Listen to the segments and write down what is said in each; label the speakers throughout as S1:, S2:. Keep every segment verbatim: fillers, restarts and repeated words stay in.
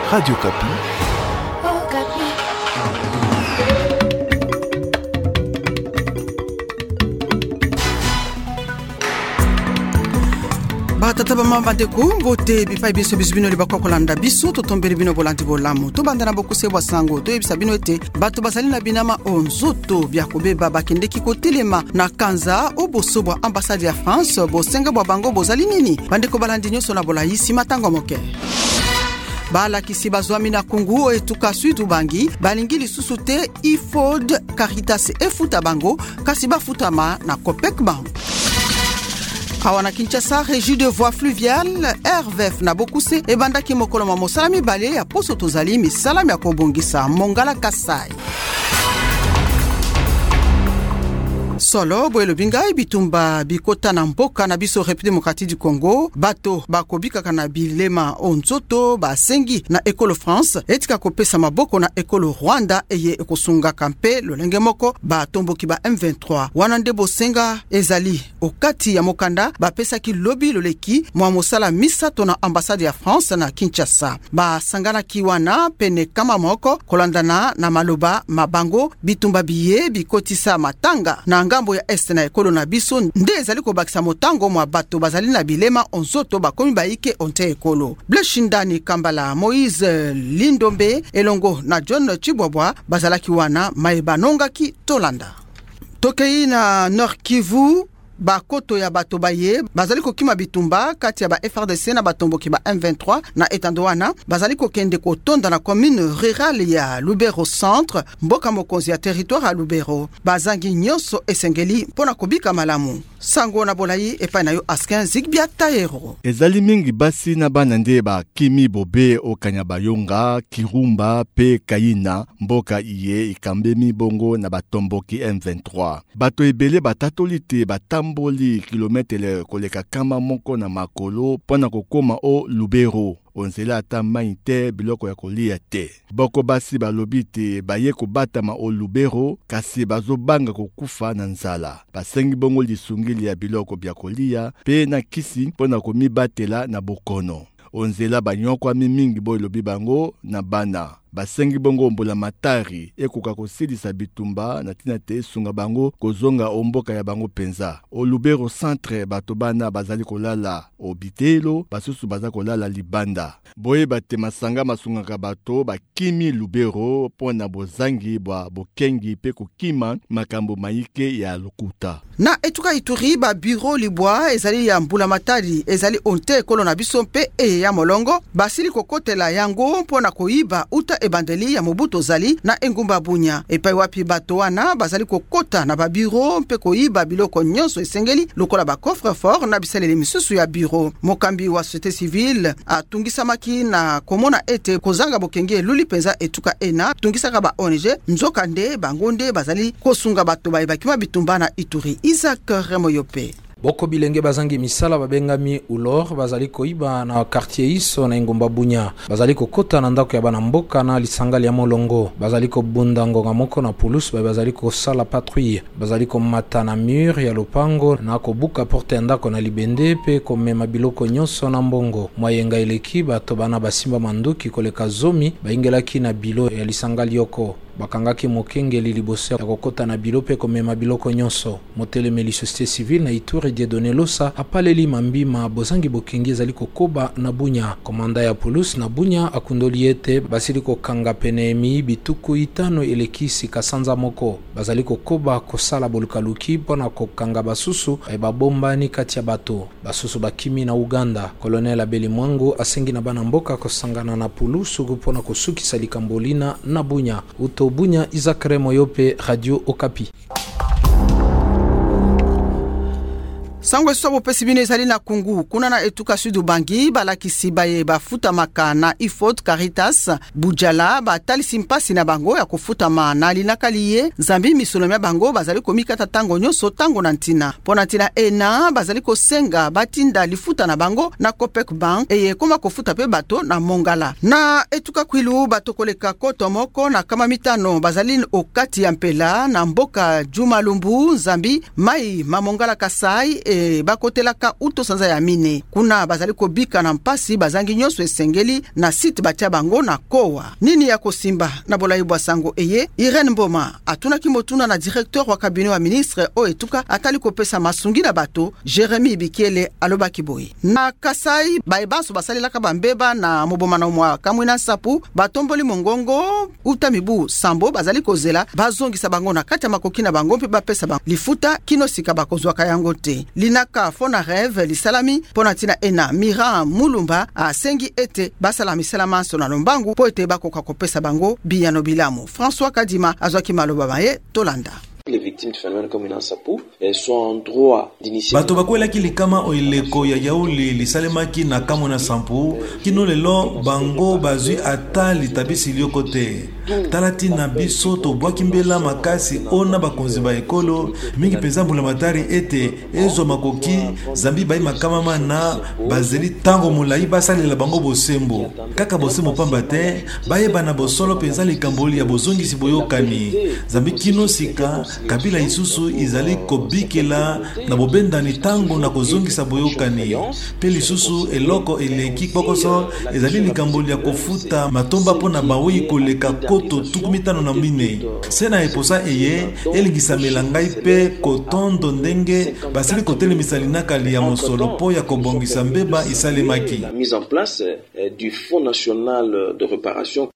S1: Radio Kapi.
S2: Oh, Kapi.
S3: Batataba mambandeko bote bipai biso bizbino libako kolanda biso totombeli bino bolandi bolamu to bandana bokuse bwasango to ebisa bino ete bato basali na binama onzoto bya kobeba bakendeki kotelema na kanza oboso bwa ambassade ya France bosenga bwa bango bozali nini bandeko balandi nyonso na bolayisi matango moke balakisi bazwami na kungu etuka sud ubangi balingi lisusu te ifod Caritas efuta bango kasi bafutama na Copec Bank. Awana Kinshasa, régie de voie fluviale, R V F na bokuse ebandaki mokolo ma mosala mibale ya poso tozali misala ya kobongisa Mongala Kasai. Solo boelo bingai bitumba bikota na mboka na biso République démocratique du Congo bato bakobika kana bilema onzoto basengi na Ekolo France etika kopesa maboko na Ekolo Rwanda eye ekosunga kampe lolenge moko batomboki ba M vingt-trois wana nde bosenga ezali okati ya mokanda bapesa ki lobby loleki mwa mosala misato na ambassade ya France na Kinshasa basangana ki wana pene kama moko kolandana na maloba mabango bitumba biye bikotisa matanga na ngambo ya este na Ekolo na biso nde ezali kobakisa motango mwa bato bazali na bilema onzoto bakomi baike onte Ekolo. Bleshindani Kambala, Moïse Lindombe elongo na John Chibwabwa bazalaki wana maebanongaki tolanda. Tokei na Nord Kivu bakoto ya bato baye bazali kokima bitumba kati ya ba F R D C na batomboki ba M vingt-trois na etandoana bazali kokende kotonda na commune rurale ya Lubero centre mboka mokonzi ya territoire ya Lubero bazangi nyonso esengeli pona kobika malamu sango na bolayi epai na yo Askin Zigbia Taero
S4: ezali mingi basi na bana nde ba Kimi Bobe okanya bayonga Kirumba pe Kayina mboka iye ikambemi bongo na batomboki M vingt-trois bato ebele batatolite batam mboli kilometre koleka kama moko na makolo pona kokoma o Lubero onzela ata mai te biloko ya kolia te boko basi balobi te baye kobatama o Lubero kasi bazobanga kokufa na nzala basengi bongo lisungili ya biloko bya kolia pe na kisi pona komibatela na bokono onzela banyokwa mingi boy lobi bango na bana basengi bongo mbola matari ekoka kosilisa bitumba na tina te sunga bango kozonga omboka ya bango penza o Lubero centre bato bana bazali kolala obitelo basusu bazali kolala libanda boye bate masanga masungaka bato bakimi Lubero pona bozangi bwa bokengi pe kokima makambo maike ya lokuta
S3: na etuka Ituri ba bureau libwa ezali ya mbula matari ezali onte Ekolo na biso mpe e ya molongo basili kokotela yango pona koiba uta ebandeli ya Mobutu zali na engumba Bunya epai wapi bato wana bazali kokota na ba bureau mpe koiba biloko nyonso esengeli lokola ba coffre fort na bisaleli misusu ya bureau mokambi wa société civile atungisamaki na komona ete kozanga bokenge luli penza etuka ena tungisaka ba O N G nzoka nde bangonde bazali kosunga bato bayebakima bitumba na Ituri. Isaac Remoyope
S5: boko bilenge bazangi misala babengami ulor bazali koiba na quartier iso na engumba Bunya bazali kokota na ndako ya bana mboka na lisangali ya molongo bazali kobunda ngonga moko na pulus bazali kosala patrouille bazali komata na mur ya lopango na kobuka porte ndako na libende pe komema biloko nyonso na mbongo mwayenga eleki bato bana basimba manduki koleka zomi baingelaki na bilo ya lisangali yoko bakangaki mokengeli liboso ya kokota na bilo pe komema biloko nyonso motelemeli société civile na Ituri Dieudonné Losa apaleli mambima bozangi bokengi ezali kokoba na Bunya komanda ya police na Bunya akundoli ete basili kokanga penemi bituku itano eleki sika sanza moko bazali kokoba kosala bolukaluki pona kokanga basusu e babombani kati ya bato basusu bakimi na Uganda colonel Abeli Mwangu asengi na bana mboka kosangana na pulusu pona kosukisa likambolina na Bunya uto Bunya. Isaac Remoyope, Radio Okapi.
S3: Sangwe sobo pesibine ezali na kungu kuna na etuka sud ubangi balakisi baye bafuta maka na ifod Caritas bujala batalisi mpasi na bango ya kofuta ma na linakaliye zambi misolomia bango bazali komikata tango nyonso tango na ntina pona ntina ena bazali kosenga batinda lifuta na bango na Copec Bank eye koma kofuta pe bato na Mongala na etuka kwilu bato koleka koto moko na kama mitano bazali okati ya mpela na mboka Juma Lumbu zambi mai ma Mongala Kasai e pene bakotelaka uto sanza ya mine. Kuna bazali kobika na mpasi bazangi nyonso esengeli na site batia bango na kowa. Nini ya kosimba na bolai bwa sango eye? Irene Mboma atuna kimotuna na directeur wa cabinet wa ministre o etuka atali kopesa masungi na bato. Jeremy Bikiele alobaki boy. Na Kasai baibanso basalelaka bambeba na moboma na mwa kamwina sapu batomboli mongongo utamibu sambo bazali kozela bazongisa bango na kati ya makoki na bango mpe bapesa bango lifuta kino sika bakozwaka yango te. Linaka Fona Rêve lisalami pona tina ena Mira Mulumba asengi ete basala misala manso na lombangu po ete bakoka kopesa bango biyano bilamu. François Kadima azwaki maloba baye Tolanda.
S1: Les victimes du phénomène comme une sapu sont en droit d'initier.
S6: Bato bakwela kilikama oileko ya yauli lisalemaki na kamona sampu kino lelo bango bazui ata litabisi liokote. Talati na biso to bwakimbela makasi ona bakonzi ba ekolo mingi penza mbula matari ete ezo makoki zambi bai makamama na bazeli tango mulai basalela bango bosembo. Kaka bosembo pamba te baye bana bosolo penza likamboli ya bozongi siboyokani. Zambi kino sika Kabila isusu izali kobikela na bobendani tango na kozongisa boyokani. Pe lisusu eloko eleki kokoso ezali likamboli ya kofuta matomba pona bawi koleka koto tukumitano na mine. Sena eposa eye elingisa melangai pe kotondo ndenge basili kotele misalinaka liya mosolo po ya kobongisa mbeba isalemaki.
S1: La mise en place du Fonds national de réparation.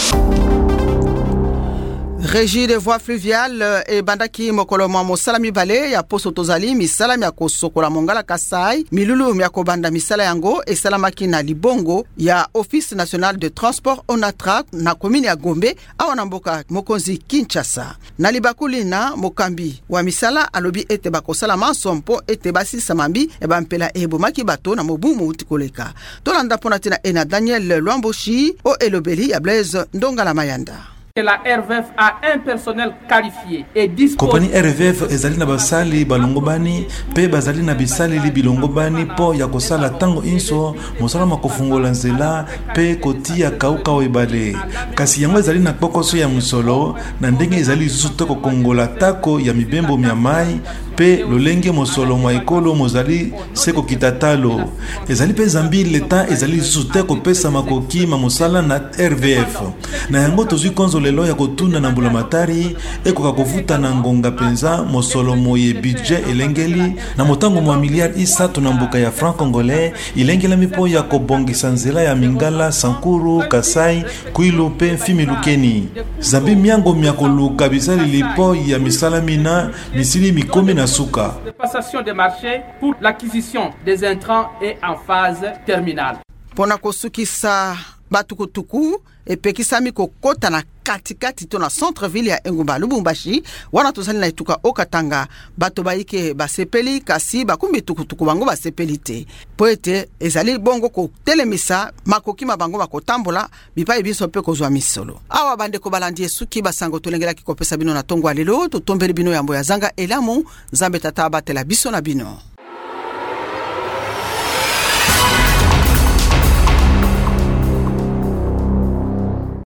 S3: Régie des voies fluviales et bandaki mokolo mo salami bale ya poso tozali misalami ya kosokola mongala Kasai milulu ya kobanda misala yango e salamaki na libongo ya Office national de transport Onatra na commune ya Gombe awana mboka mokonzi Kinshasa. Na libakuli na mokambi wa misala alobi ete bakosala mansompo ete basisa mambi e bampela ebomaki bato na mobumu utikoleka. Tolanda pona tina ena Daniel Lwamboshi o elobeli ya Blaise Ndongala Mayanda.
S7: La R V F a un personnel qualifié et disponible.
S6: Kompani R V F ezali na basali balongobani pe bazali na bisali li bilongobani po ya kosala tango inso mosala makofungola nzela pe kotia kauka webale. Kasi yango ezali na kokoso ya musolo na ndenge ezali zuto ko kongola tako ya mibembo mya mai pe lolenge mosolo mwa ekolo mozali seko kitatalo. Ezali pe zambi leta ezali zuto ko pesa makoki ma mosala na R V F. Na yango tozui konzo lelo ya kotuna na mbula matari ekoka kofuta na ngonga penza mosolo moye budget elengeli na motango mwa miliard isato na mboka ya franc congolais ilengela mipo ya kobongisa nzela ya Mingala, Sankuru, Kasai, Kwilu pe Fimilukeni. Zambi miango miakoluka bisali lipo ya misalamina misili mikome na suka.
S7: De passation des marchés pour l'acquisition des intrants est en phase terminale.
S3: Pona kosukisa batukutuku epekisami kokota na katikati to na centre-ville ya Engumba Lubumbashi wana tozali na etuka okatanga bato baike basepeli kasi bakumbi tukutuku bango basepeli te po ete ezali bongo kotelemisa makoki mabango bakotambola bipai biso pe kozwa misolo. Awa bandeko balandi esuki basango tolengelaki kopesa bino na tongo alelo totombeli bino yambo ya zanga elamu Nzambe tata abatela biso na bino.